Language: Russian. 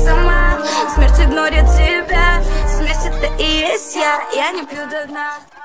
сама. Смерть игнорит тебя, смерть это и есть я не пью до дна.